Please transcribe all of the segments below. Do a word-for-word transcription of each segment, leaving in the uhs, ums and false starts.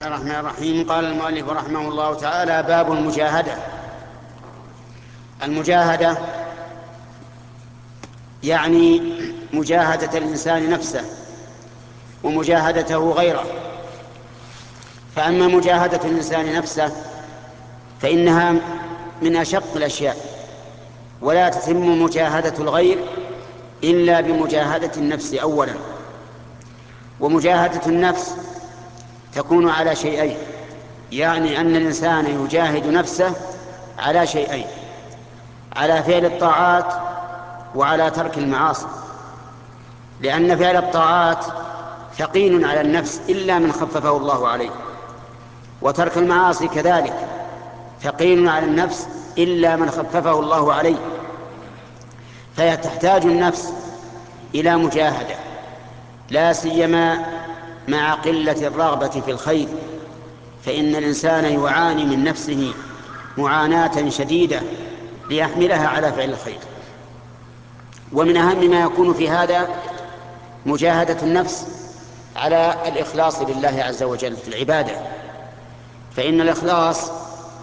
بسم الله الرحمن الرحيم. قال المؤلف رحمه الله تعالى: باب المجاهدة. المجاهدة يعني مجاهدة الإنسان نفسه ومجاهدته غيره. فأما مجاهدة الإنسان نفسه فإنها من أشق الأشياء، ولا تتم مجاهدة الغير إلا بمجاهدة النفس أولا. ومجاهدة النفس تكون على شيئين، يعني أن الإنسان يجاهد نفسه على شيئين: على فعل الطاعات وعلى ترك المعاصي، لأن فعل الطاعات ثقيل على النفس إلا من خففه الله عليه، وترك المعاصي كذلك ثقيل على النفس إلا من خففه الله عليه. فتحتاج النفس إلى مجاهدة، لا سيما مع قلة الرغبة في الخير، فإن الإنسان يعاني من نفسه معاناة شديدة ليحملها على فعل الخير. ومن أهم ما يكون في هذا مجاهدة النفس على الإخلاص لله عز وجل في العبادة، فإن الإخلاص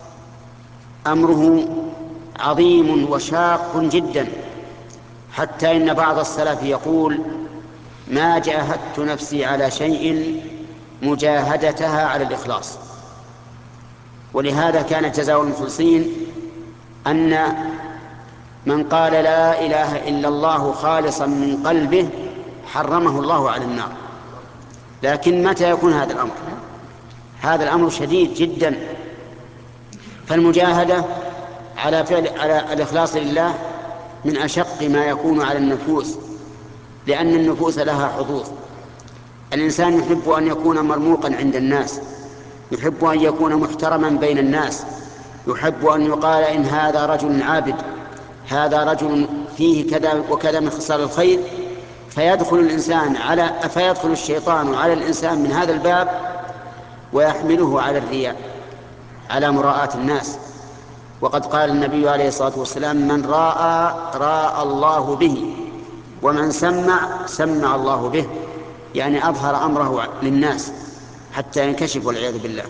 أمره عظيم وشاق جدا، حتى إن بعض السلف يقول: ما جاهدت نفسي على شيء مجاهدتها على الإخلاص. ولهذا كان جزاء المخلصين أن من قال لا إله إلا الله خالصا من قلبه حرمه الله على النار. لكن متى يكون هذا الأمر؟ هذا الأمر شديد جدا. فالمجاهدة على فعل على الإخلاص لله من أشق ما يكون على النفوس، لأن النفوس لها حظوظ. الإنسان يحب أن يكون مرموقا عند الناس، يحب أن يكون محترما بين الناس، يحب أن يقال إن هذا رجل عابد، هذا رجل فيه كذا وكذا من خصال الخير. فيدخل الإنسان على فيدخل الشيطان على الإنسان من هذا الباب ويحمله على الرياء، على مراءة الناس. وقد قال النبي عليه الصلاة والسلام: من راى راى الله به، ومن سمع سمع الله به، يعني أظهر أمره للناس حتى ينكشف والعياذ بالله.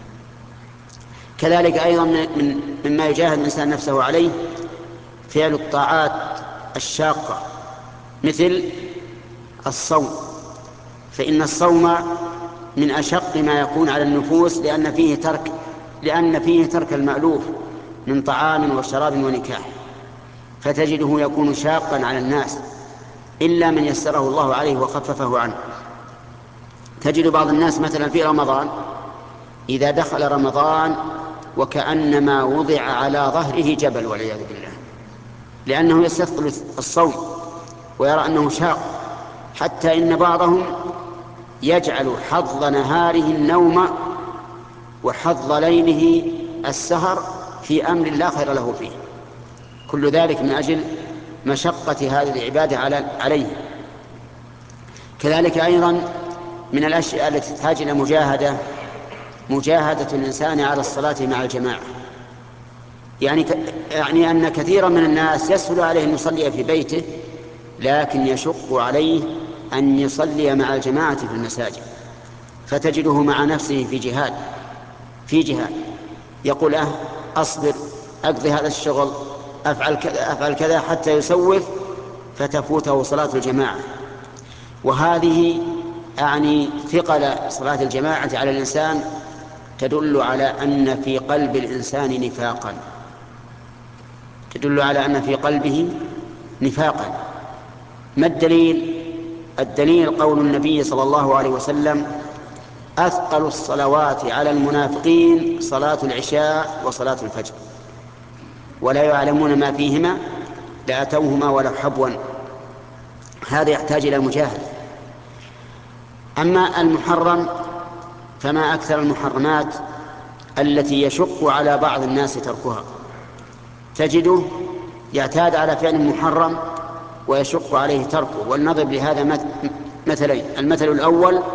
كذلك أيضا من مما يجاهد الإنسان نفسه عليه فعل الطاعات الشاقة مثل الصوم، فإن الصوم من أشق ما يكون على النفوس، لأن فيه ترك لأن فيه ترك المألوف من طعام وشراب ونكاح، فتجده يكون شاقا على الناس إلا من يسره الله عليه وخففه عنه. تجد بعض الناس مثلا في رمضان إذا دخل رمضان وكأنما وضع على ظهره جبل والعياذ بالله، لأنه يستثقل الصوم ويرى أنه شاق، حتى إن بعضهم يجعل حظ نهاره النوم وحظ ليله السهر في أمر لا خير له فيه. كل ذلك من أجل مشقة هذه العبادة عليه. كذلك أيضا من الأشياء التي تحتاج إلى مجاهدة مجاهدة الإنسان على الصلاة مع الجماعة، يعني يعني أن كثيرا من الناس يسهل عليه أن يصلي في بيته، لكن يشق عليه أن يصلي مع الجماعة في المساجد، فتجده مع نفسه في جهاد في جهاد يقول: أه أصبر، أقضي هذا الشغل، أفعل كذا أفعل كذا، حتى يسوف فتفوته صلاة الجماعة. وهذه يعني ثقل صلاة الجماعة على الإنسان تدل على أن في قلب الإنسان نفاقا تدل على أن في قلبه نفاقا. ما الدليل؟ الدليل قول النبي صلى الله عليه وسلم: أثقل الصلوات على المنافقين صلاة العشاء وصلاة الفجر، ولا يعلمون ما فيهما لأتوهما ولو حبوا. هذا يحتاج إلى مجاهد. أما المحرم فما أكثر المحرمات التي يشق على بعض الناس تركها، تجده يعتاد على فعل محرم ويشق عليه تركه. ولنضرب لهذا مثلين: المثل الأول